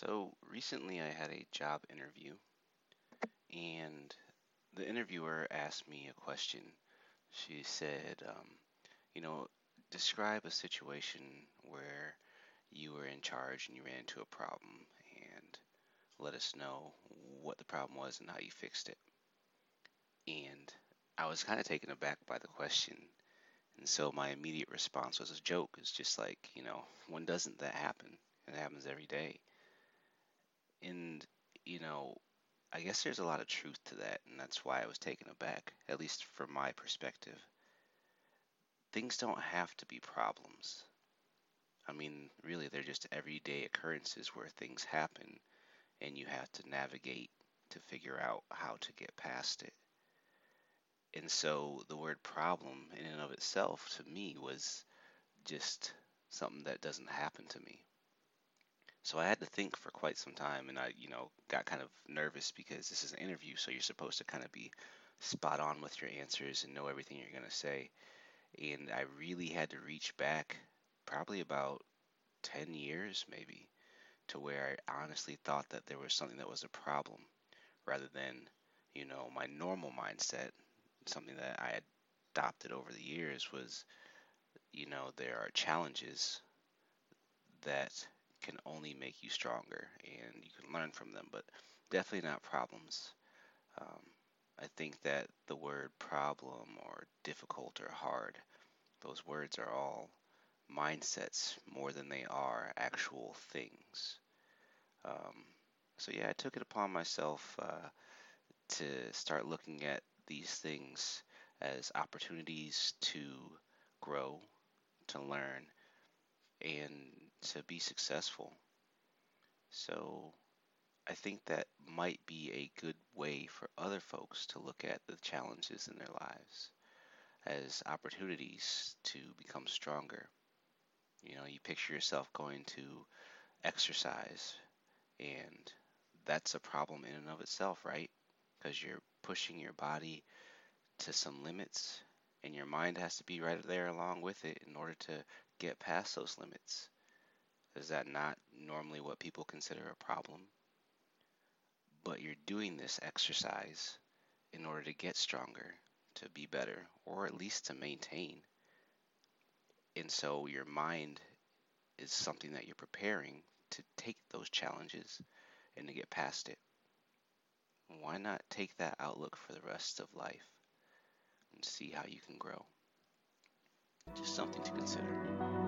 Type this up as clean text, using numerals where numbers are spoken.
So recently I had a job interview, and the interviewer asked me a question. She said, you know, describe a situation where you were in charge and you ran into a problem, and let us know what the problem was and how you fixed it. And I was kind of taken aback by the question. And so my immediate response was a joke. It's just like, when doesn't that happen? It happens every day. And, you know, I guess there's a lot of truth to that, and that's why I was taken aback, at least from my perspective. Things don't have to be problems. I mean, really, they're just everyday occurrences where things happen, and you have to navigate to figure out how to get past it. And so the word problem, in and of itself, to me, was just something that doesn't happen to me. So I had to think for quite some time, and I got kind of nervous because this is an interview, so you're supposed to kind of be spot on with your answers and know everything you're going to say. And I really had to reach back probably about 10 years maybe to where I honestly thought that there was something that was a problem rather than, my normal mindset. Something that I adopted over the years was, there are challenges that can only make you stronger and you can learn from them, but definitely not problems. Um, I think that the word problem or difficult or hard, those words are all mindsets more than they are actual things. Um, so, yeah, I took it upon myself to start looking at these things as opportunities to grow, to learn, and to be successful. So, I think that might be a good way for other folks to look at the challenges in their lives as opportunities to become stronger. You picture yourself going to exercise, and that's a problem in and of itself, right? Because you're pushing your body to some limits, and your mind has to be right there along with it in order to get past those limits. Is that not normally what people consider a problem? But you're doing this exercise in order to get stronger, to be better, or at least to maintain. And so your mind is something that you're preparing to take those challenges and to get past it. Why not take that outlook for the rest of life and see how you can grow? Just something to consider.